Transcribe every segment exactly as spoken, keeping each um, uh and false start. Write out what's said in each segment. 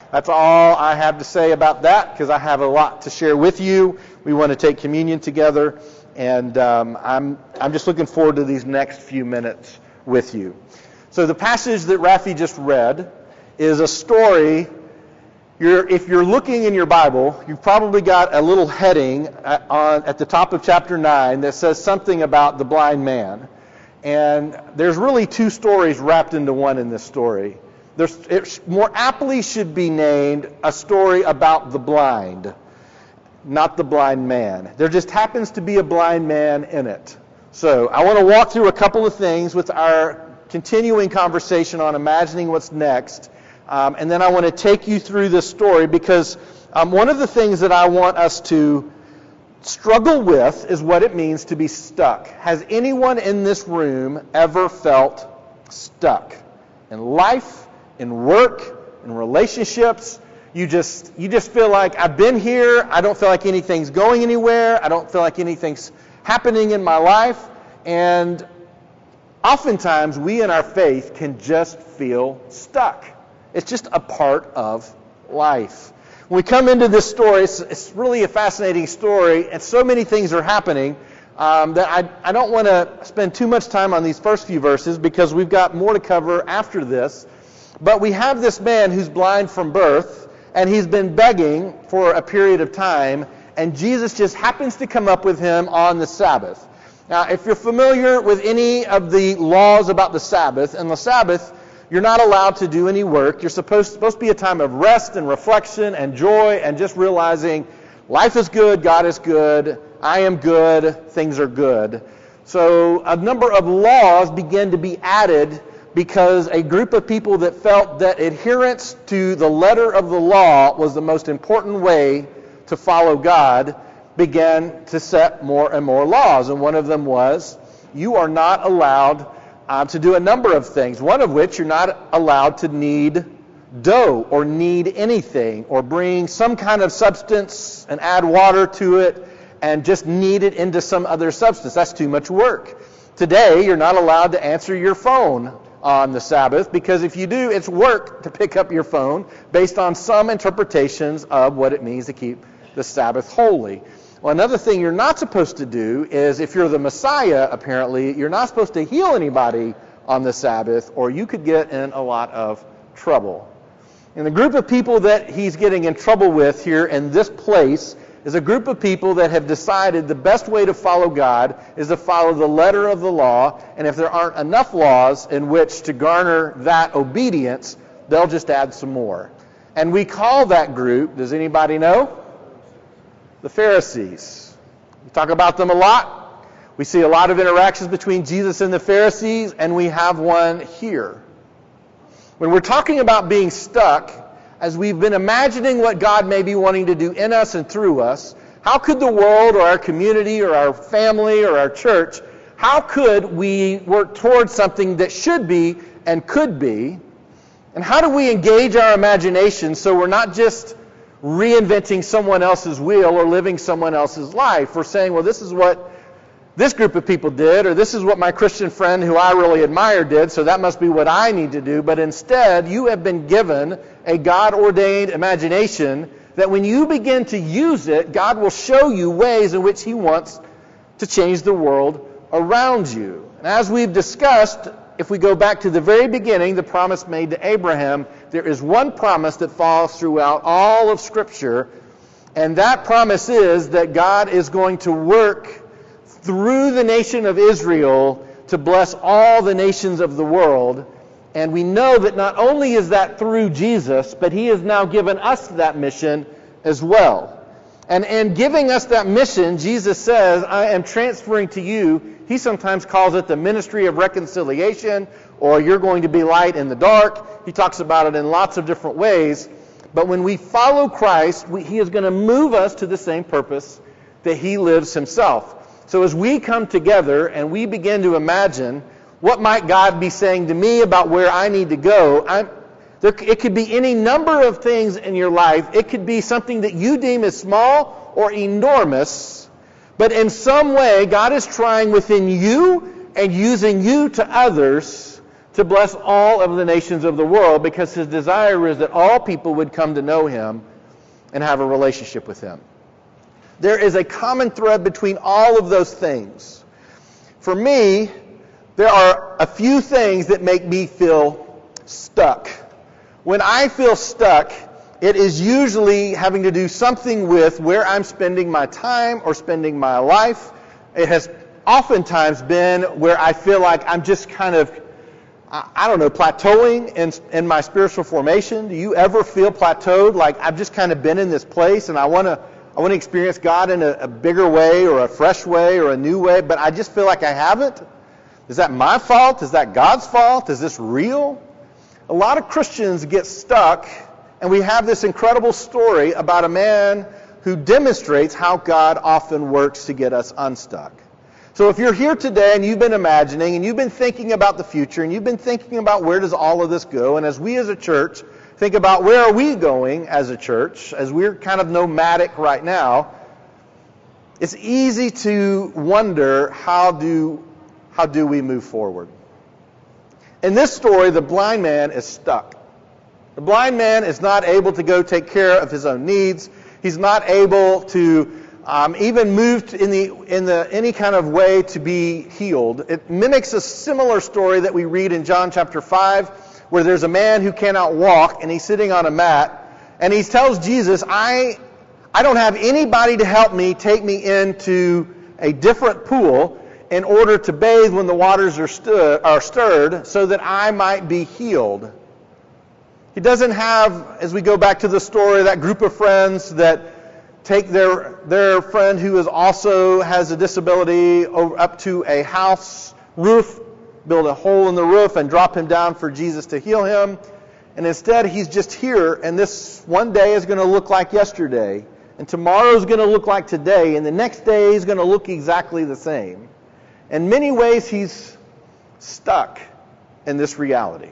That's all I have to say about that, because I have a lot to share with you. We want to take communion together, and um, I'm I'm just looking forward to these next few minutes with you. So the passage that Rafi just read is a story. You're, if you're looking in your Bible, you've probably got a little heading at, on, at the top of chapter nine that says something about the blind man. And there's really two stories wrapped into one in this story. There's, it more aptly should be named a story about the blind, not the blind man. There just happens to be a blind man in it. So I want to walk through a couple of things with our continuing conversation on imagining what's next. Um, and then I want to take you through this story because um, one of the things that I want us to struggle with is what it means to be stuck. Has anyone in this room ever felt stuck? In life, in work, in relationships, you just you just feel like, I've been here, I don't feel like anything's going anywhere, I don't feel like anything's happening in my life, and oftentimes we in our faith can just feel stuck. It's just a part of life. When we come into this story, it's, it's really a fascinating story, and so many things are happening um, that I, I don't want to spend too much time on these first few verses because we've got more to cover after this. But we have this man who's blind from birth, and he's been begging for a period of time, and Jesus just happens to come up with him on the Sabbath. Now, if you're familiar with any of the laws about the Sabbath, and the Sabbath, you're not allowed to do any work. You're supposed, supposed to be a time of rest and reflection and joy and just realizing life is good, God is good, I am good, things are good. So a number of laws began to be added because a group of people that felt that adherence to the letter of the law was the most important way to follow God began to set more and more laws. And one of them was, you are not allowed Uh, to do a number of things, one of which you're not allowed to knead dough or knead anything or bring some kind of substance and add water to it and just knead it into some other substance. That's too much work. Today, you're not allowed to answer your phone on the Sabbath because if you do, it's work to pick up your phone based on some interpretations of what it means to keep the Sabbath holy. Well, another thing you're not supposed to do is, if you're the Messiah, apparently, you're not supposed to heal anybody on the Sabbath, or you could get in a lot of trouble. And the group of people that he's getting in trouble with here in this place is a group of people that have decided the best way to follow God is to follow the letter of the law, and if there aren't enough laws in which to garner that obedience, they'll just add some more. And we call that group, does anybody know? The Pharisees. We talk about them a lot. We see a lot of interactions between Jesus and the Pharisees, and we have one here. When we're talking about being stuck, as we've been imagining what God may be wanting to do in us and through us, how could the world or our community or our family or our church, how could we work towards something that should be and could be? And how do we engage our imagination so we're not just reinventing someone else's wheel or living someone else's life? We're saying, well, this is what this group of people did, or this is what my Christian friend who I really admire did, so that must be what I need to do. But instead, you have been given a God-ordained imagination that when you begin to use it, God will show you ways in which He wants to change the world around you. And as we've discussed, if we go back to the very beginning, the promise made to Abraham, there is one promise that falls throughout all of Scripture, and that promise is that God is going to work through the nation of Israel to bless all the nations of the world. And we know that not only is that through Jesus, but He has now given us that mission as well. And in giving us that mission, Jesus says, I am transferring to you, He sometimes calls it the ministry of reconciliation, or you're going to be light in the dark. He talks about it in lots of different ways. But when we follow Christ, we, He is going to move us to the same purpose that He lives Himself. So as we come together and we begin to imagine, what might God be saying to me about where I need to go? I'm, there, it could be any number of things in your life. It could be something that you deem as small or enormous, but in some way God is trying within you and using you to others to to bless all of the nations of the world, because his desire is that all people would come to know him and have a relationship with him. There is a common thread between all of those things. For me, there are a few things that make me feel stuck. When I feel stuck, it is usually having to do something with where I'm spending my time or spending my life. It has oftentimes been where I feel like I'm just kind of, I don't know, plateauing in, in my spiritual formation. Do you ever feel plateaued? Like I've just kind of been in this place and I want to I want to experience God in a, a bigger way or a fresh way or a new way, but I just feel like I haven't? Is that my fault? Is that God's fault? Is this real? A lot of Christians get stuck, and we have this incredible story about a man who demonstrates how God often works to get us unstuck. So if you're here today and you've been imagining and you've been thinking about the future and you've been thinking about where does all of this go, and as we as a church think about where are we going as a church, as we're kind of nomadic right now, it's easy to wonder how do how do we move forward. In this story, the blind man is stuck. The blind man is not able to go take care of his own needs. He's not able to Um, even moved in the in the any kind of way to be healed. It mimics a similar story that we read in John chapter five, where there's a man who cannot walk and he's sitting on a mat, and he tells Jesus, I I don't have anybody to help me take me into a different pool in order to bathe when the waters are, stu- are stirred so that I might be healed. He doesn't have, as we go back to the story, that group of friends that take their their friend who is also has a disability over, up to a house roof, build a hole in the roof and drop him down for Jesus to heal him. And instead he's just here, and this one day is going to look like yesterday, and tomorrow is going to look like today, and the next day is going to look exactly the same. In many ways he's stuck in this reality.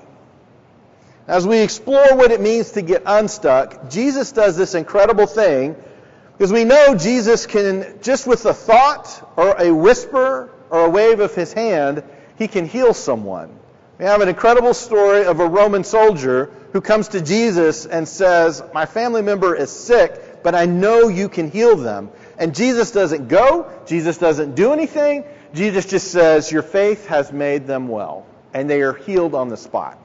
As we explore what it means to get unstuck, Jesus does this incredible thing. Because we know Jesus can, just with a thought or a whisper or a wave of his hand, he can heal someone. We have an incredible story of a Roman soldier who comes to Jesus and says, my family member is sick, but I know you can heal them. And Jesus doesn't go. Jesus doesn't do anything. Jesus just says, your faith has made them well. And they are healed on the spot.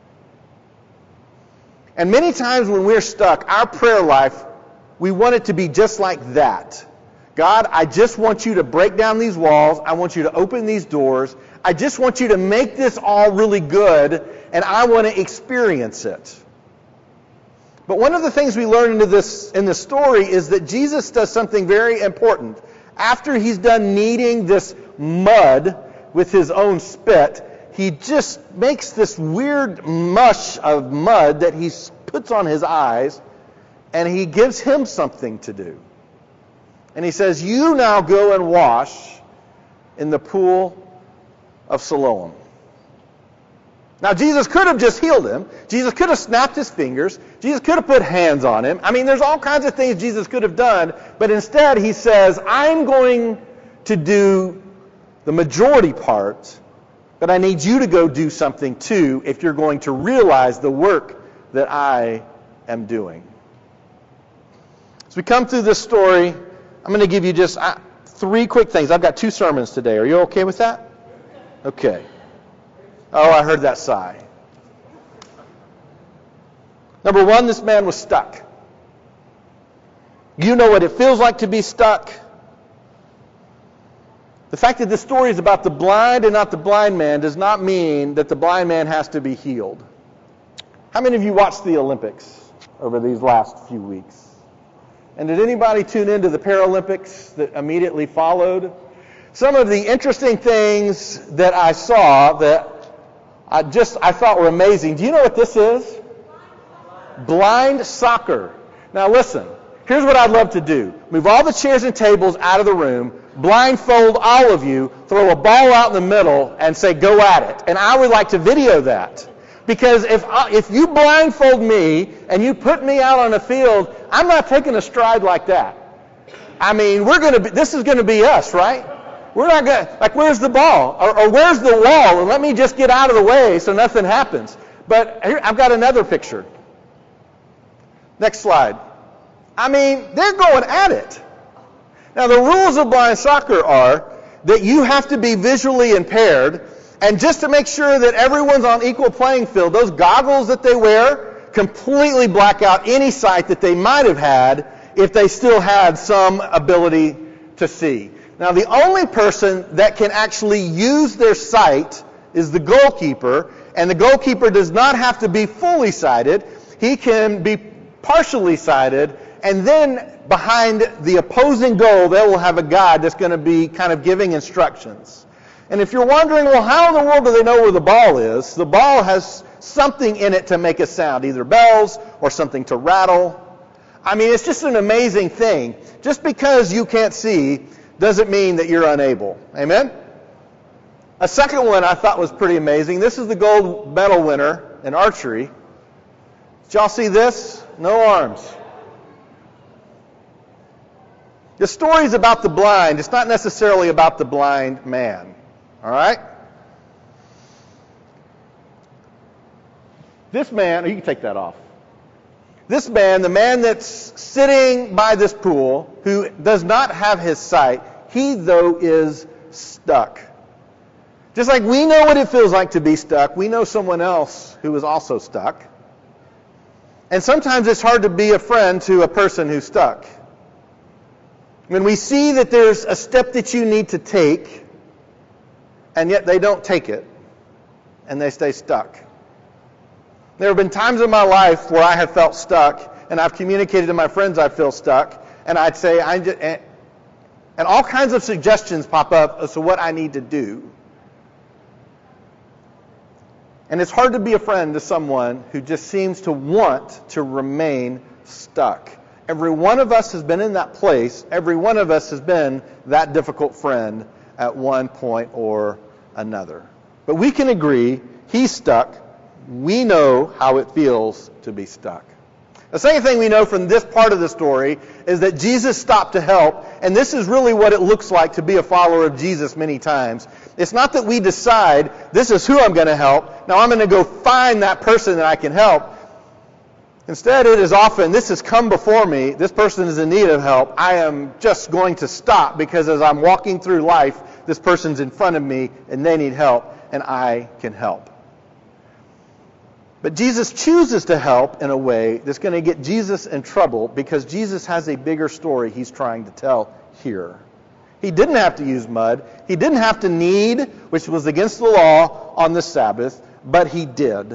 And many times when we're stuck, our prayer life, we want it to be just like that. God, I just want you to break down these walls. I want you to open these doors. I just want you to make this all really good, and I want to experience it. But one of the things we learn into this, in this story is that Jesus does something very important. After he's done kneading this mud with his own spit, he just makes this weird mush of mud that he puts on his eyes, and he gives him something to do. And he says, you now go and wash in the pool of Siloam. Now, Jesus could have just healed him. Jesus could have snapped his fingers. Jesus could have put hands on him. I mean, there's all kinds of things Jesus could have done. But instead, he says, I'm going to do the majority part, but I need you to go do something too if you're going to realize the work that I am doing. As we come through this story, I'm going to give you just uh, three quick things. I've got two sermons today. Are you okay with that? Okay. Oh, I heard that sigh. Number one, this man was stuck. You know what it feels like to be stuck. The fact that this story is about the blind and not the blind man does not mean that the blind man has to be healed. How many of you watched the Olympics over these last few weeks? And did anybody tune into the Paralympics that immediately followed? Some of the interesting things that I saw that I just I thought were amazing. Do you know what this is? Blind soccer. Now listen, here's what I'd love to do. Move all the chairs and tables out of the room, blindfold all of you, throw a ball out in the middle, and say, go at it. And I would like to video that. Because if I, if you blindfold me and you put me out on a field, I'm not taking a stride like that. I mean, we're going to be, this is going to be us, right? We're not going to, like, where's the ball? Or, or where's the wall? And let me just get out of the way so nothing happens. But here, I've got another picture. Next slide. I mean, they're going at it. Now, the rules of blind soccer are that you have to be visually impaired, and just to make sure that everyone's on equal playing field, those goggles that they wear completely black out any sight that they might have had if they still had some ability to see. Now, the only person that can actually use their sight is the goalkeeper, and the goalkeeper does not have to be fully sighted. He can be partially sighted, and then behind the opposing goal, they will have a guide that's going to be kind of giving instructions. And if you're wondering, well, how in the world do they know where the ball is? The ball has something in it to make a sound, either bells or something to rattle. I mean, it's just an amazing thing. Just because you can't see doesn't mean that you're unable. Amen? A second one I thought was pretty amazing. This is the gold medal winner in archery. Did y'all see this? No arms. The story's about the blind. It's not necessarily about the blind man. All right? This man, you can take that off. This man, the man that's sitting by this pool, who does not have his sight, he, though, is stuck. Just like we know what it feels like to be stuck, we know someone else who is also stuck. And sometimes it's hard to be a friend to a person who's stuck. When we see that there's a step that you need to take, and yet they don't take it, and they stay stuck. There have been times in my life where I have felt stuck, and I've communicated to my friends I feel stuck, and I'd say, I just, and, and all kinds of suggestions pop up as to what I need to do. And it's hard to be a friend to someone who just seems to want to remain stuck. Every one of us has been in that place. Every one of us has been that difficult friend at one point or another. But we can agree, he's stuck. We know how it feels to be stuck. The second thing we know from this part of the story is that Jesus stopped to help, and this is really what it looks like to be a follower of Jesus many times. It's not that we decide, this is who I'm going to help, now I'm going to go find that person that I can help. Instead, it is often, this has come before me, this person is in need of help, I am just going to stop because as I'm walking through life, this person's in front of me and they need help, and I can help. But Jesus chooses to help in a way that's going to get Jesus in trouble because Jesus has a bigger story he's trying to tell here. He didn't have to use mud. He didn't have to knead, which was against the law, on the Sabbath, but he did.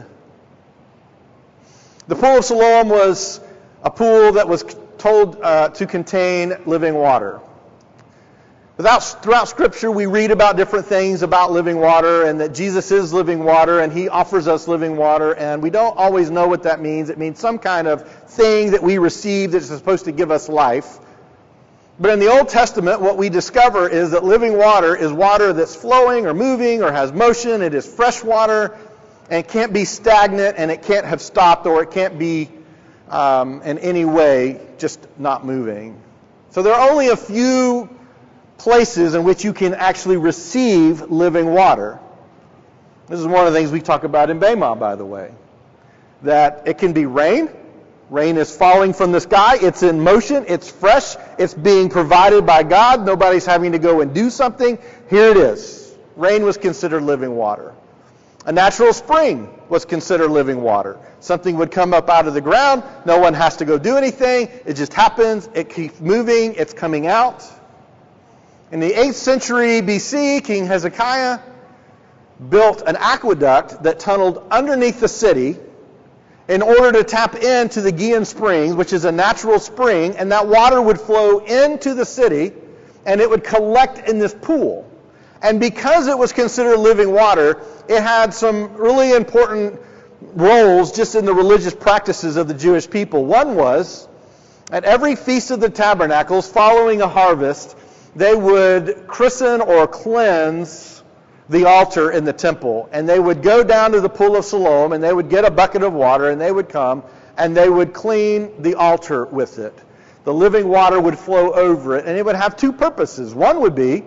The pool of Siloam was a pool that was told uh, to contain living water. Without, throughout Scripture, we read about different things about living water and that Jesus is living water and he offers us living water, and we don't always know what that means. It means some kind of thing that we receive that's supposed to give us life. But in the Old Testament, what we discover is that living water is water that's flowing or moving or has motion. It is fresh water, and it can't be stagnant, and it can't have stopped, or it can't be um, in any way just not moving. So there are only a few places in which you can actually receive living water. This is one of the things we talk about in Baymont, by the way. That it can be rain. Rain is falling from the sky. It's in motion. It's fresh. It's being provided by God. Nobody's having to go and do something. Here it is. Rain was considered living water. A natural spring was considered living water. Something would come up out of the ground. No one has to go do anything. It just happens. It keeps moving. It's coming out. In the eighth century B C, King Hezekiah built an aqueduct that tunneled underneath the city in order to tap into the Gihon Springs, which is a natural spring, and that water would flow into the city, and it would collect in this pool. And because it was considered living water, it had some really important roles just in the religious practices of the Jewish people. One was, at every Feast of the Tabernacles, following a harvest, they would christen or cleanse the altar in the temple. And they would go down to the pool of Siloam, and they would get a bucket of water, and they would come, and they would clean the altar with it. The living water would flow over it, and it would have two purposes. One would be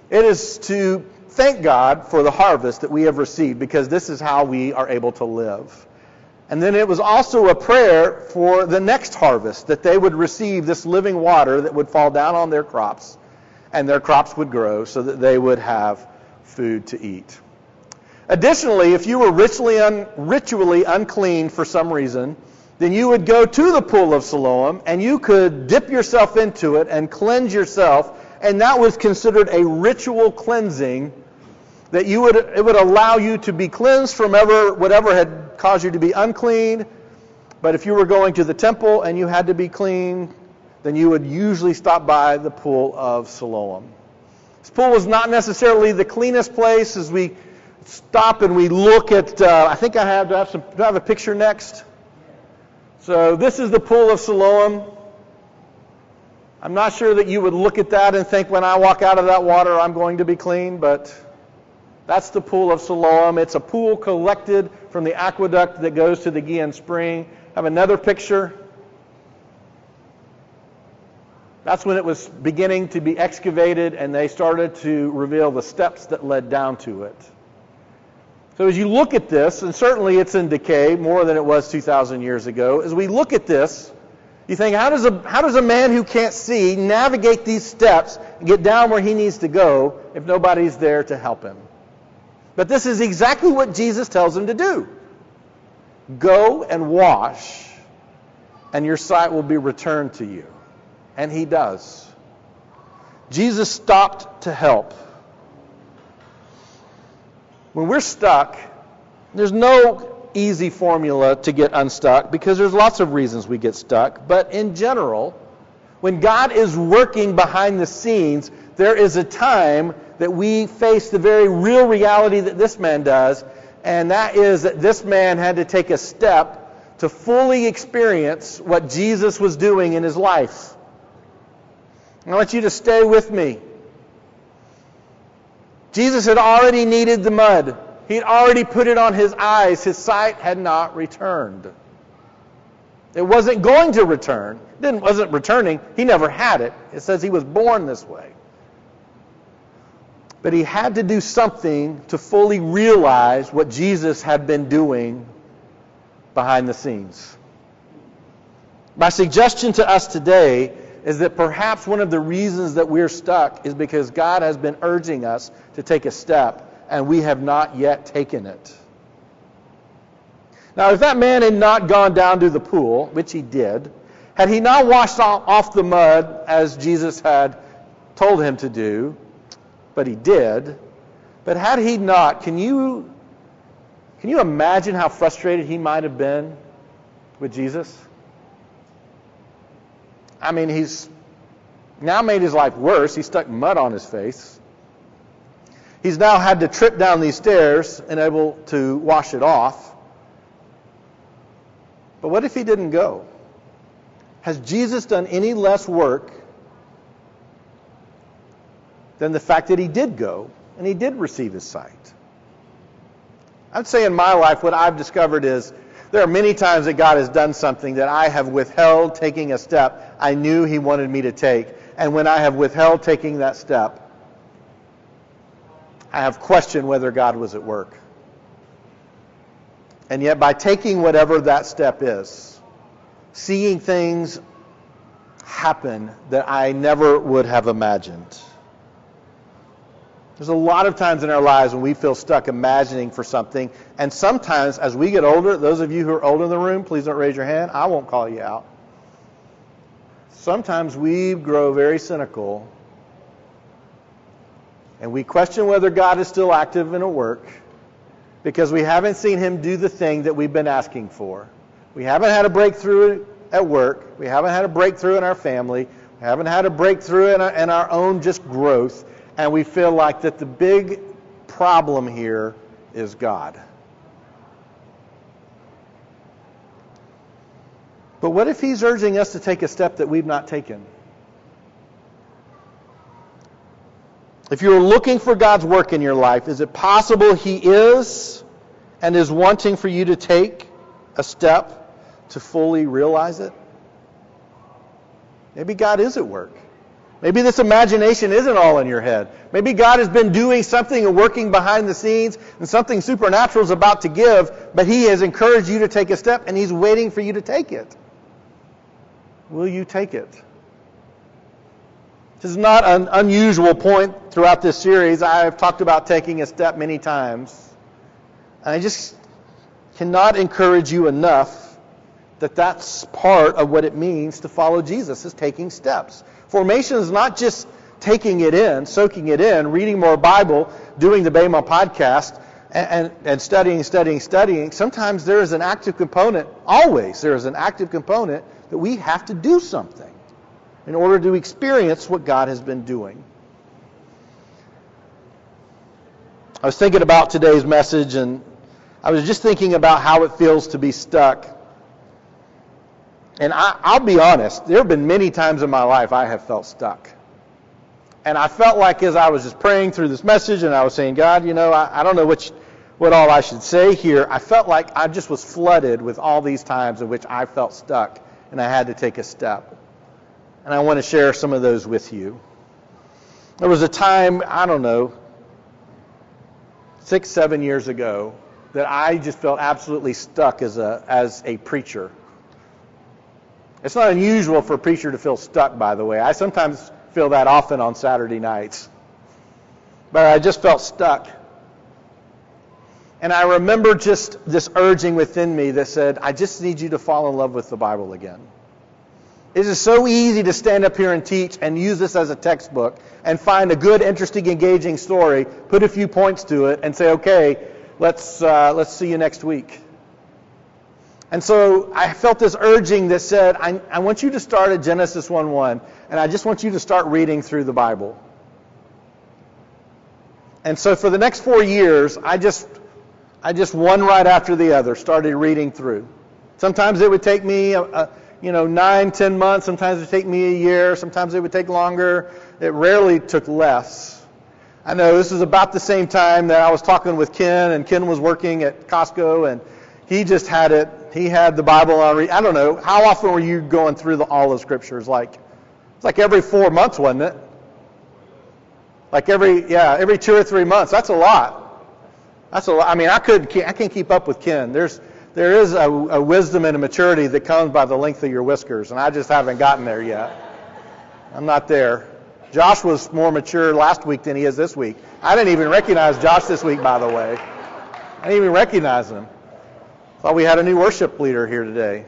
It is to thank God for the harvest that we have received, because this is how we are able to live. And then it was also a prayer for the next harvest, that they would receive this living water that would fall down on their crops, and their crops would grow so that they would have food to eat. Additionally, if you were ritually, un, ritually unclean for some reason, then you would go to the pool of Siloam, and you could dip yourself into it and cleanse yourself, and that was considered a ritual cleansing, that you would it would allow you to be cleansed from ever, whatever had caused you to be unclean. But if you were going to the temple and you had to be clean, then you would usually stop by the pool of Siloam. This pool was not necessarily the cleanest place. As we stop and we look at, uh, I think I have, do I have, some, do I have a picture next? So this is the pool of Siloam. I'm not sure that you would look at that and think, when I walk out of that water, I'm going to be clean, but that's the pool of Siloam. It's a pool collected from the aqueduct that goes to the Gihon Spring. I have another picture. That's when it was beginning to be excavated, and they started to reveal the steps that led down to it. So as you look at this, and certainly it's in decay more than it was two thousand years ago, as we look at this, you think, how does a how does a man who can't see navigate these steps and get down where he needs to go if nobody's there to help him? But this is exactly what Jesus tells him to do. Go and wash, and your sight will be returned to you. And he does. Jesus stopped to help. When we're stuck, there's no easy formula to get unstuck, because there's lots of reasons we get stuck. But in general, when God is working behind the scenes, there is a time that we face the very real reality that this man does, and that is that this man had to take a step to fully experience what Jesus was doing in his life. I want you to stay with me. Jesus had already kneaded the mud. He'd already put it on his eyes. His sight had not returned. It wasn't going to return. It wasn't returning. He never had it. It says he was born this way. But he had to do something to fully realize what Jesus had been doing behind the scenes. My suggestion to us today is that perhaps one of the reasons that we're stuck is because God has been urging us to take a step, and we have not yet taken it. Now, if that man had not gone down to the pool, which he did, had he not washed off the mud as Jesus had told him to do, but he did, but had he not, can you, can you imagine how frustrated he might have been with Jesus? I mean, he's now made his life worse. He stuck mud on his face. He's now had to trip down these stairs and able to wash it off. But what if he didn't go? Has Jesus done any less work than the fact that he did go and he did receive his sight? I'd say in my life what I've discovered is there are many times that God has done something that I have withheld taking a step I knew he wanted me to take. And when I have withheld taking that step, I have questioned whether God was at work. And yet by taking whatever that step is, seeing things happen that I never would have imagined. There's a lot of times in our lives when we feel stuck imagining for something. And sometimes as we get older, those of you who are older in the room, please don't raise your hand. I won't call you out. Sometimes we grow very cynical and we question whether God is still active and at work because we haven't seen him do the thing that we've been asking for. We haven't had a breakthrough at work. We haven't had a breakthrough in our family. We haven't had a breakthrough in our, in our own just growth. And we feel like that the big problem here is God. But what if he's urging us to take a step that we've not taken? If you're looking for God's work in your life, is it possible he is and is wanting for you to take a step to fully realize it? Maybe God is at work. Maybe this imagination isn't all in your head. Maybe God has been doing something and working behind the scenes, and something supernatural is about to give, but He has encouraged you to take a step, and He's waiting for you to take it. Will you take it? This is not an unusual point throughout this series. I have talked about taking a step many times. And I just cannot encourage you enough that that's part of what it means to follow Jesus, is taking steps. Formation is not just taking it in, soaking it in, reading more Bible, doing the Bema podcast, and, and, and studying, studying, studying. Sometimes there is an active component, always there is an active component that we have to do something in order to experience what God has been doing. I was thinking about today's message, and I was just thinking about how it feels to be stuck. And I, I'll be honest, there have been many times in my life I have felt stuck. And I felt like as I was just praying through this message and I was saying, God, you know, I, I don't know which, what all I should say here. I felt like I just was flooded with all these times in which I felt stuck and I had to take a step. And I want to share some of those with you. There was a time, I don't know, six, seven years ago, that I just felt absolutely stuck as a as a preacher. It's not unusual for a preacher to feel stuck, by the way. I sometimes feel that often on Saturday nights. But I just felt stuck. And I remember just this urging within me that said, I just need you to fall in love with the Bible again. It is so easy to stand up here and teach and use this as a textbook and find a good, interesting, engaging story, put a few points to it, and say, okay, let's uh, let's see you next week. And so I felt this urging that said, I, I want you to start at Genesis one one, and I just want you to start reading through the Bible. And so for the next four years, I just, I just one right after the other started reading through. Sometimes it would take me, a, a, you know, nine, ten months. Sometimes it would take me a year. Sometimes it would take longer. It rarely took less. I know this is about the same time that I was talking with Ken, and Ken was working at Costco, and he just had it. He had the Bible on read. I don't know. How often were you going through the, all the scriptures? Like, it's like every four months, wasn't it? Like every, yeah, every two or three months. That's a lot. That's a lot. I mean, I could, I can't keep up with Ken. There's, there is a, a wisdom and a maturity that comes by the length of your whiskers, and I just haven't gotten there yet. I'm not there. Josh was more mature last week than he is this week. I didn't even recognize Josh this week, by the way. I didn't even recognize him. Thought we had a new worship leader here today.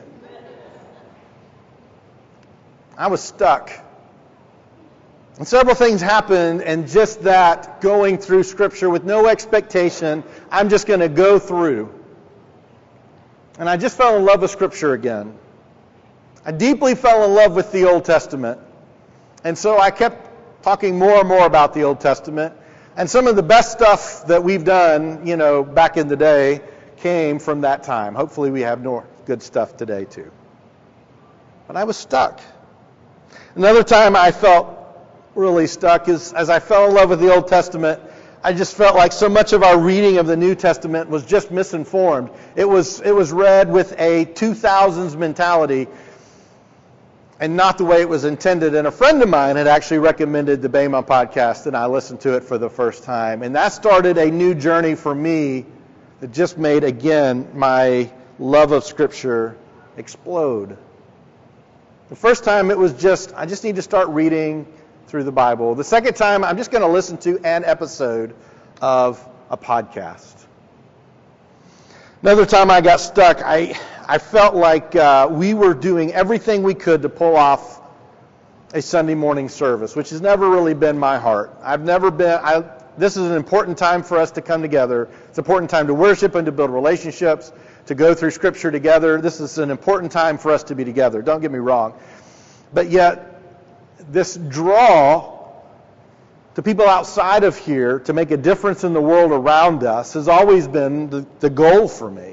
I was stuck. And several things happened, and just that, going through Scripture with no expectation, I'm just going to go through. And I just fell in love with Scripture again. I deeply fell in love with the Old Testament. And so I kept talking more and more about the Old Testament. And some of the best stuff that we've done, you know, back in the day, came from that time. Hopefully we have more good stuff today too. But I was stuck. Another time I felt really stuck is as I fell in love with the Old Testament, I just felt like so much of our reading of the New Testament was just misinformed. It was it was read with a two thousands mentality and not the way it was intended. And a friend of mine had actually recommended the Bema podcast, and I listened to it for the first time. And that started a new journey for me that just made, again, my love of Scripture explode. The first time it was just, I just need to start reading through the Bible. The second time, I'm just going to listen to an episode of a podcast. Another time I got stuck, I I felt like uh, we were doing everything we could to pull off a Sunday morning service, which has never really been my heart. I've never been, I, this is an important time for us to come together. It's an important time to worship and to build relationships, to go through Scripture together. This is an important time for us to be together. Don't get me wrong. But yet, this draw to people outside of here to make a difference in the world around us has always been the, the goal for me.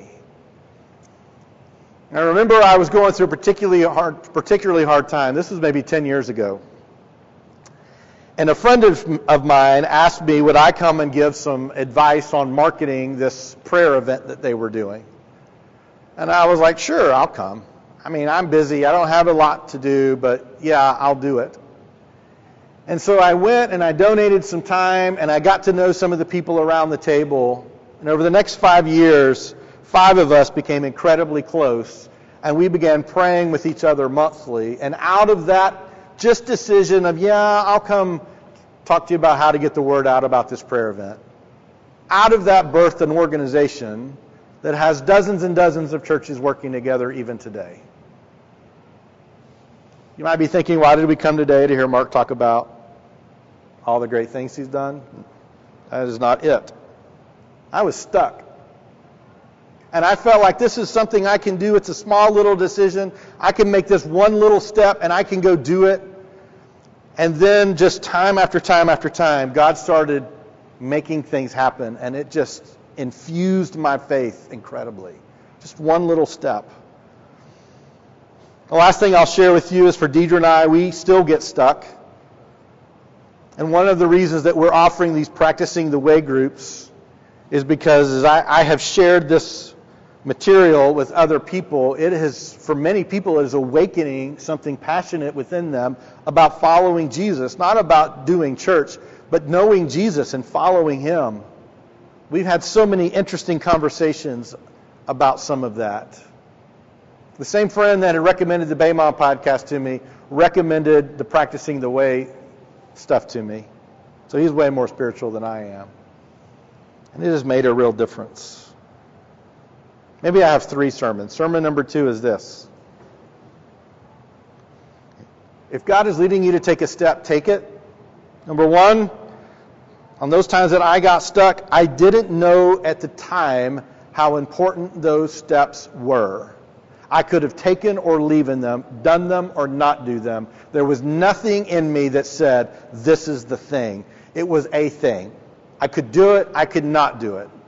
I remember I was going through a particularly hard, particularly hard time. This was maybe ten years ago. And a friend of, of mine asked me, would I come and give some advice on marketing this prayer event that they were doing? And I was like, sure, I'll come. I mean, I'm busy. I don't have a lot to do, but yeah, I'll do it. And so I went and I donated some time and I got to know some of the people around the table. And over the next five years, five of us became incredibly close. And we began praying with each other monthly. And out of that just decision of, yeah, I'll come talk to you about how to get the word out about this prayer event. Out of that birthed an organization that has dozens and dozens of churches working together even today. You might be thinking, why did we come today to hear Mark talk about all the great things he's done? That is not it. I was stuck. And I felt like this is something I can do. It's a small little decision. I can make this one little step and I can go do it. And then just time after time after time, God started making things happen. And it just infused my faith incredibly. Just one little step. The last thing I'll share with you is for Deidre and I, we still get stuck. And one of the reasons that we're offering these Practicing the Way groups is because as I, I have shared this material with other people, it has, for many people, it is awakening something passionate within them about following Jesus. Not about doing church, but knowing Jesus and following Him. We've had so many interesting conversations about some of that. The same friend that had recommended the Baymont podcast to me recommended the Practicing the Way stuff to me. So he's way more spiritual than I am. And it has made a real difference. Maybe I have three sermons. Sermon number two is this. If God is leading you to take a step, take it. Number one, on those times that I got stuck, I didn't know at the time how important those steps were. I could have taken or leaving them, done them or not do them. There was nothing in me that said, this is the thing. It was a thing. I could do it, I could not do it.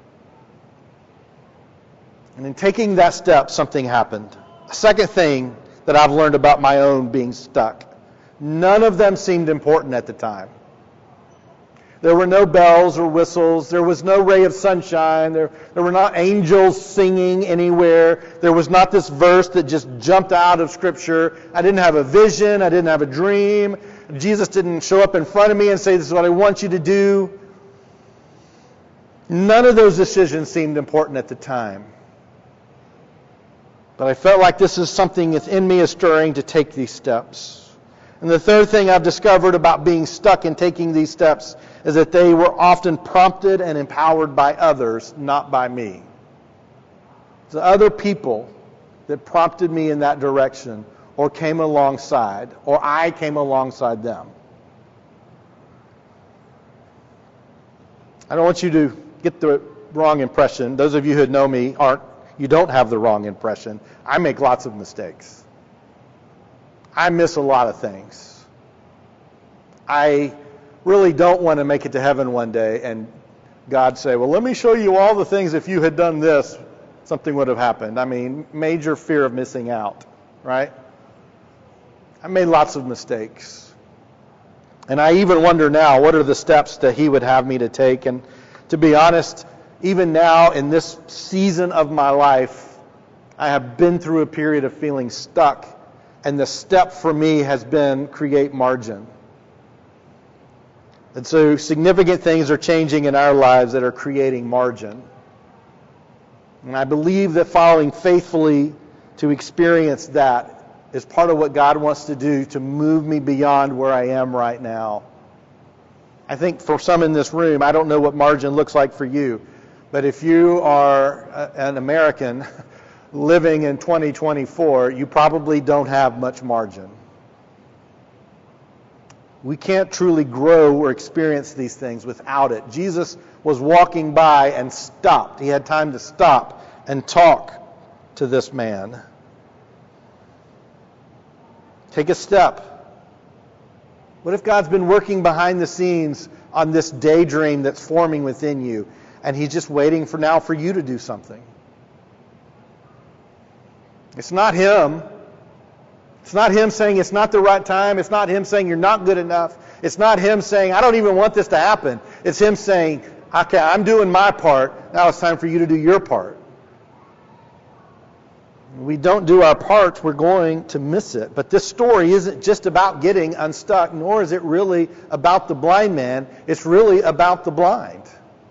And in taking that step, something happened. A second thing that I've learned about my own being stuck. None of them seemed important at the time. There were no bells or whistles. There was no ray of sunshine. There, there were not angels singing anywhere. There was not this verse that just jumped out of Scripture. I didn't have a vision. I didn't have a dream. Jesus didn't show up in front of me and say, this is what I want you to do. None of those decisions seemed important at the time. But I felt like this is something within me is stirring to take these steps. And the third thing I've discovered about being stuck in taking these steps is that they were often prompted and empowered by others, not by me. It's other people that prompted me in that direction or came alongside, or I came alongside them. I don't want you to get the wrong impression. Those of you who know me aren't, you don't have the wrong impression. I make lots of mistakes. I miss a lot of things. I really don't want to make it to heaven one day and God say, well, let me show you all the things if you had done this, something would have happened. I mean, major fear of missing out, right? I made lots of mistakes. And I even wonder now, what are the steps that He would have me to take? And to be honest, even now in this season of my life, I have been through a period of feeling stuck. And the step for me has been create margin. And so significant things are changing in our lives that are creating margin. And I believe that following faithfully to experience that is part of what God wants to do to move me beyond where I am right now. I think for some in this room, I don't know what margin looks like for you, but if you are an American living in twenty twenty-four, you probably don't have much margin. We can't truly grow or experience these things without it. Jesus was walking by and stopped. He had time to stop and talk to this man. Take a step. What if God's been working behind the scenes on this daydream that's forming within you, and He's just waiting for now for you to do something? It's not Him. It's not Him saying it's not the right time. It's not Him saying you're not good enough. It's not Him saying, I don't even want this to happen. It's Him saying, okay, I'm doing my part. Now it's time for you to do your part. we don't do our part, we're going to miss it. But this story isn't just about getting unstuck, nor is it really about the blind man. It's really about the blind.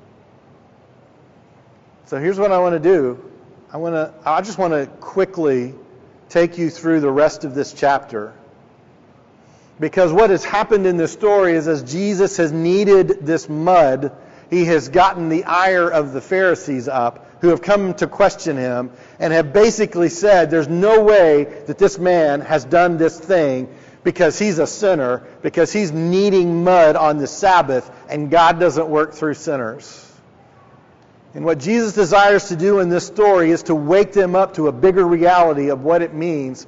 So here's what I want to do. I want to. I just want to quickly take you through the rest of this chapter. Because what has happened in this story is as Jesus has kneaded this mud, he has gotten the ire of the Pharisees up, who have come to question him and have basically said there's no way that this man has done this thing because he's a sinner, because he's kneading mud on the Sabbath, and God doesn't work through sinners. And what Jesus desires to do in this story is to wake them up to a bigger reality of what it means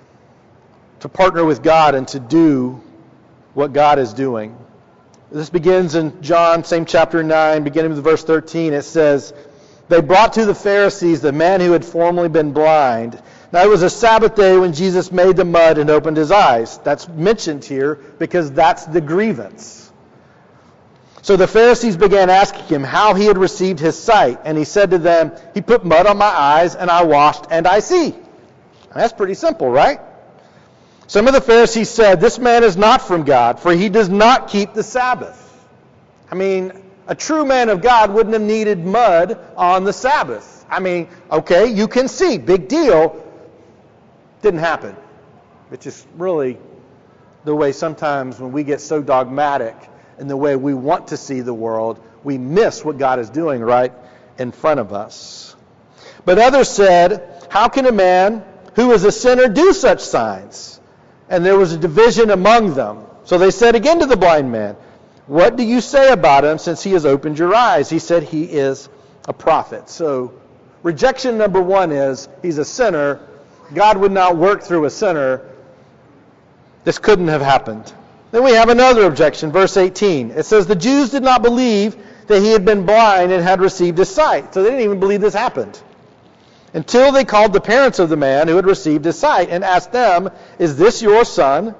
to partner with God and to do what God is doing. This begins in John, same chapter nine, beginning with verse thirteen. It says, "They brought to the Pharisees the man who had formerly been blind. Now it was a Sabbath day when Jesus made the mud and opened his eyes." That's mentioned here because that's the grievance. So the Pharisees began asking him how he had received his sight. And he said to them, "He put mud on my eyes, and I washed, and I see." That's pretty simple, right? Some of the Pharisees said, "This man is not from God, for he does not keep the Sabbath." I mean, a true man of God wouldn't have needed mud on the Sabbath. I mean, okay, you can see, big deal. Didn't happen. Which is really the way sometimes when we get so dogmatic in the way we want to see the world, we miss what God is doing right in front of us. But others said, "How can a man who is a sinner do such signs?" And there was a division among them. So they said again to the blind man, "What do you say about him since he has opened your eyes?" He said he is a prophet. So rejection number one is he's a sinner. God would not work through a sinner. This couldn't have happened. Then we have another objection, verse eighteen. It says the Jews did not believe that he had been blind and had received his sight. So they didn't even believe this happened. Until they called the parents of the man who had received his sight and asked them, "Is this your son,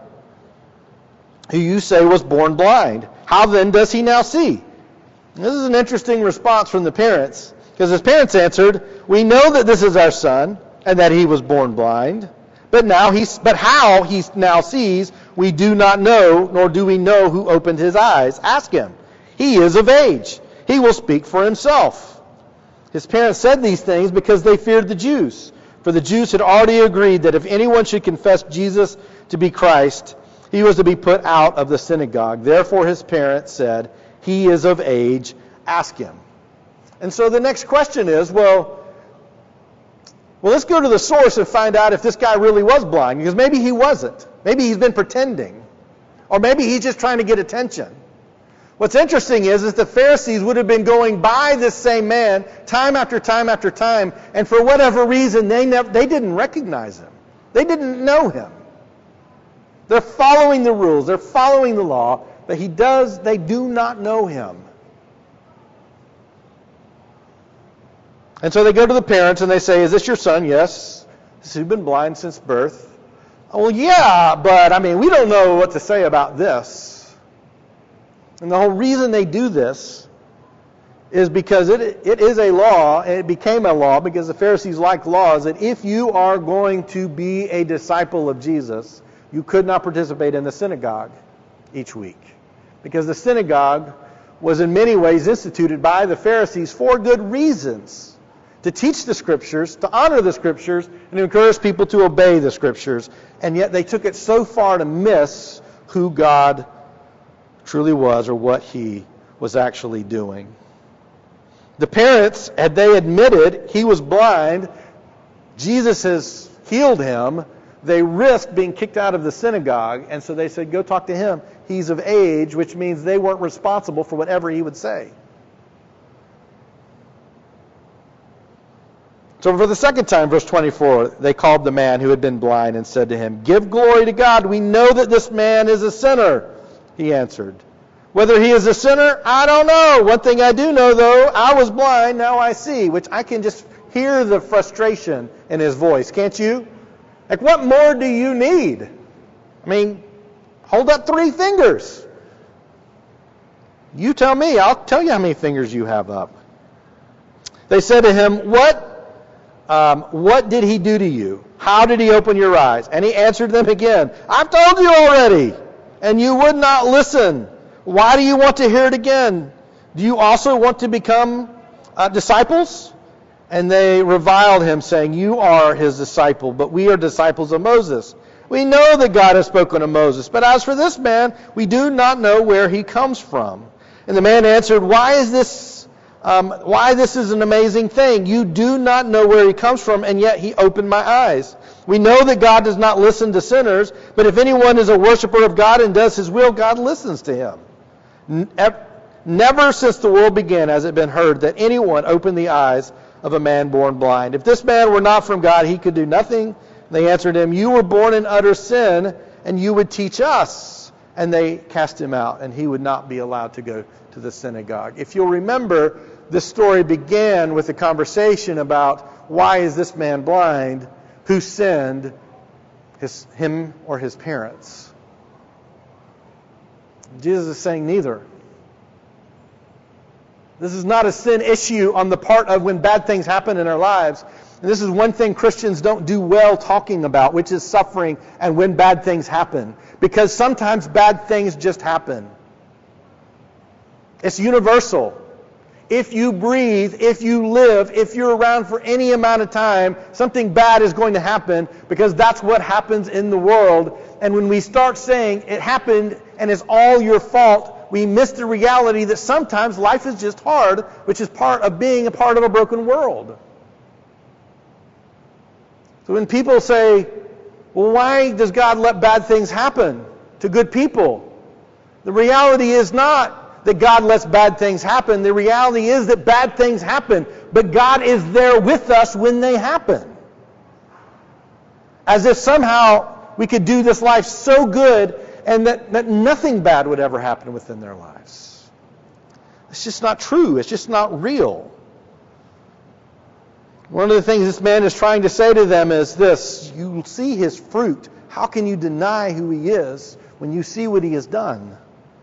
who you say was born blind? How then does he now see?" This is an interesting response from the parents, because his parents answered, "We know that this is our son, and that he was born blind. But now he, but how he now sees, we do not know, nor do we know who opened his eyes. Ask him. He is of age. He will speak for himself." His parents said these things because they feared the Jews. For the Jews had already agreed that if anyone should confess Jesus to be Christ, he was to be put out of the synagogue. Therefore his parents said, "He is of age. Ask him." And so the next question is, well, well, let's go to the source and find out if this guy really was blind. Because maybe he wasn't. Maybe he's been pretending. Or maybe he's just trying to get attention. What's interesting is, is the Pharisees would have been going by this same man time after time after time, and for whatever reason, they never, they didn't recognize him. They didn't know him. They're following the rules. They're following the law, but he does, they do not know him. And so they go to the parents and they say, "Is this your son?" "Yes." "Has he been blind since birth?" "Oh, well, yeah, but I mean, we don't know what to say about this." And the whole reason they do this is because it it is a law, and it became a law because the Pharisees liked laws, that if you are going to be a disciple of Jesus, you could not participate in the synagogue each week. Because the synagogue was in many ways instituted by the Pharisees for good reasons. To teach the Scriptures, to honor the Scriptures, and to encourage people to obey the Scriptures. And yet they took it so far to miss who God truly was, or what he was actually doing. The parents, had they admitted he was blind, Jesus has healed him, they risked being kicked out of the synagogue, and so they said, "Go talk to him. He's of age," which means they weren't responsible for whatever he would say. So for the second time, verse twenty-four, they called the man who had been blind and said to him, "Give glory to God. We know that this man is a sinner." He answered, "Whether he is a sinner, I don't know. One thing I do know, though, I was blind, now I see." Which I can just hear the frustration in his voice, can't you? Like, what more do you need? I mean, hold up three fingers. You tell me, I'll tell you how many fingers you have up. They said to him, "What um, what did he do to you? How did he open your eyes? And he answered them again, I've told you already, and you would not listen. Why do you want to hear it again? Do you also want to become uh, disciples? And they reviled him, saying, you are his disciple, but we are disciples of Moses. We know that God has spoken to Moses, but as for this man, we do not know where he comes from. And the man answered, why is this, um, why this is an amazing thing? You do not know where he comes from, and yet he opened my eyes. We know that God does not listen to sinners, but if anyone is a worshiper of God and does his will, God listens to him. Never since the world began has it been heard that anyone opened the eyes of a man born blind. If this man were not from God, he could do nothing. They answered him, you were born in utter sin, and you would teach us. And they cast him out, and he would not be allowed to go to the synagogue. If you'll remember, this story began with a conversation about why is this man blind? Who sinned, his, him or his parents? Jesus is saying neither. This is not a sin issue on the part of when bad things happen in our lives. And this is one thing Christians don't do well talking about, which is suffering and when bad things happen. Because sometimes bad things just happen. It's universal. If you breathe, if you live, if you're around for any amount of time, something bad is going to happen because that's what happens in the world. And when we start saying it happened and it's all your fault, we miss the reality that sometimes life is just hard, which is part of being a part of a broken world. So when people say, well, why does God let bad things happen to good people? The reality is not that God lets bad things happen. The reality is that bad things happen, but God is there with us when they happen. As if somehow we could do this life so good and that, that nothing bad would ever happen within their lives. It's just not true. It's just not real. One of the things this man is trying to say to them is this: you see his fruit. How can you deny who he is when you see what he has done?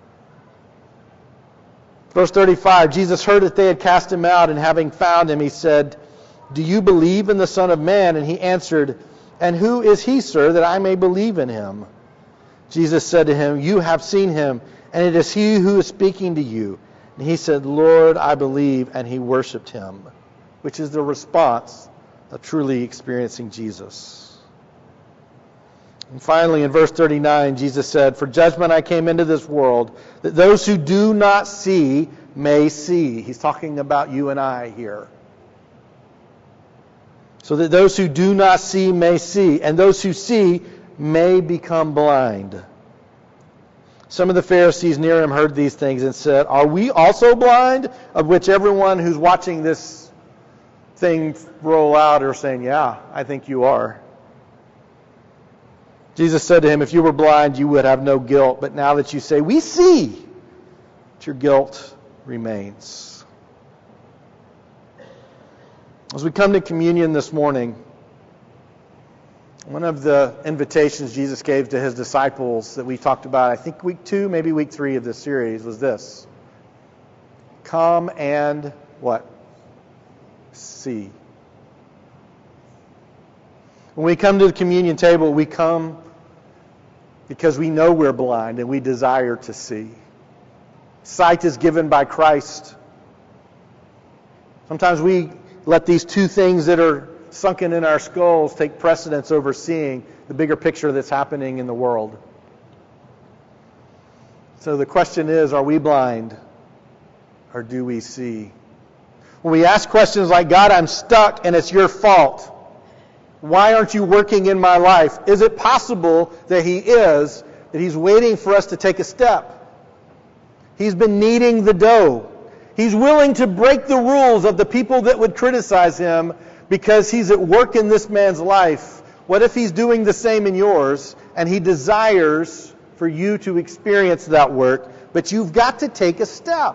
Verse thirty-five, Jesus heard that they had cast him out, and having found him, he said, do you believe in the Son of Man? And he answered, and who is he, sir, that I may believe in him? Jesus said to him, you have seen him, and it is he who is speaking to you. And he said, Lord, I believe, and he worshipped him, which is the response of truly experiencing Jesus. And finally, in verse thirty-nine, Jesus said, for judgment I came into this world, that those who do not see may see. He's talking about you and I here. So that those who do not see may see, and those who see may become blind. Some of the Pharisees near him heard these things and said, are we also blind? Of which everyone who's watching this thing roll out are saying, yeah, I think you are. Jesus said to him, if you were blind, you would have no guilt. But now that you say, we see, your guilt remains. As we come to communion this morning, one of the invitations Jesus gave to his disciples that we talked about, I think week two, maybe week three of this series, was this. Come and what? See. When we come to the communion table, we come because we know we're blind and we desire to see. Sight is given by Christ. Sometimes we let these two things that are sunken in our skulls take precedence over seeing the bigger picture that's happening in the world. So the question is, are we blind or do we see? When we ask questions like, God, I'm stuck and it's your fault. Why aren't you working in my life? Is it possible that he is, that he's waiting for us to take a step? He's been kneading the dough. He's willing to break the rules of the people that would criticize him because he's at work in this man's life. What if he's doing the same in yours and he desires for you to experience that work, but you've got to take a step?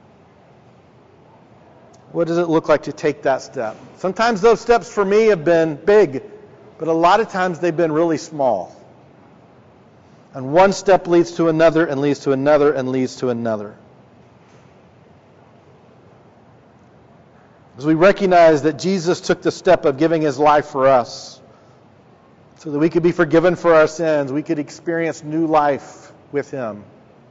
What does it look like to take that step? Sometimes those steps for me have been big, but a lot of times they've been really small. And one step leads to another and leads to another and leads to another. As we recognize that Jesus took the step of giving his life for us so that we could be forgiven for our sins, we could experience new life with him.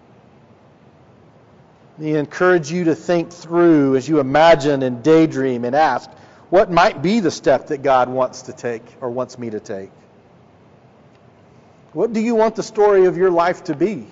We encourage you to think through as you imagine and daydream and ask, what might be the step that God wants to take or wants me to take? What do you want the story of your life to be?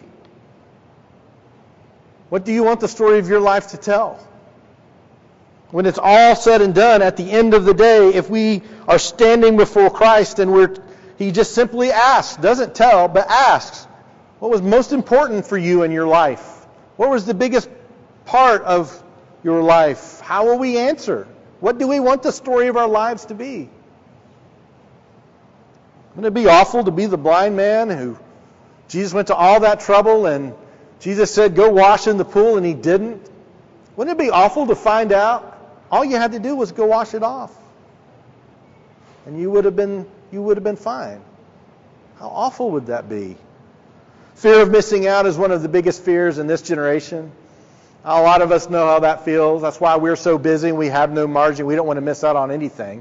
What do you want the story of your life to tell? When it's all said and done, at the end of the day, if we are standing before Christ and we're, he just simply asks, doesn't tell, but asks, what was most important for you in your life? What was the biggest part of your life? How will we answer? What do we want the story of our lives to be? Wouldn't it be awful to be the blind man who Jesus went to all that trouble and Jesus said, go wash in the pool, and he didn't? Wouldn't it be awful to find out all you had to do was go wash it off? And you would have been you would have been fine. How awful would that be? Fear of missing out is one of the biggest fears in this generation. A lot of us know how that feels. That's why we're so busy and we have no margin. We don't want to miss out on anything.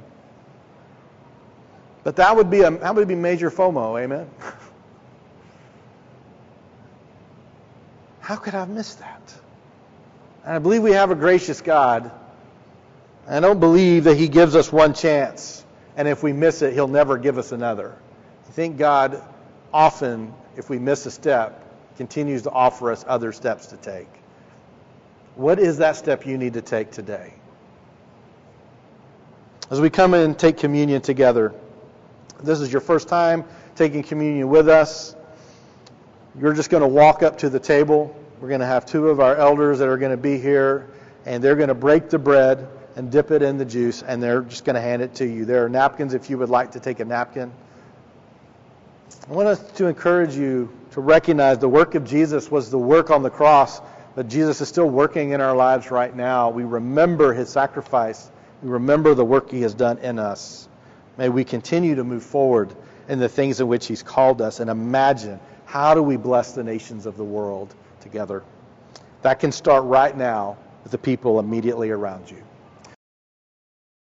But that would be a that would be major FOMO, amen? How could I have missed that? And I believe we have a gracious God. I don't believe that he gives us one chance, and if we miss it, he'll never give us another. I think God often, if we miss a step, continues to offer us other steps to take. What is that step you need to take today? As we come in and take communion together, this is your first time taking communion with us. You're just going to walk up to the table. We're going to have two of our elders that are going to be here, and they're going to break the bread and dip it in the juice, and they're just going to hand it to you. There are napkins if you would like to take a napkin. I want us to encourage you to recognize the work of Jesus was the work on the cross, but Jesus is still working in our lives right now. We remember his sacrifice. We remember the work he has done in us. May we continue to move forward in the things in which he's called us and imagine, how do we bless the nations of the world together? That can start right now with the people immediately around you.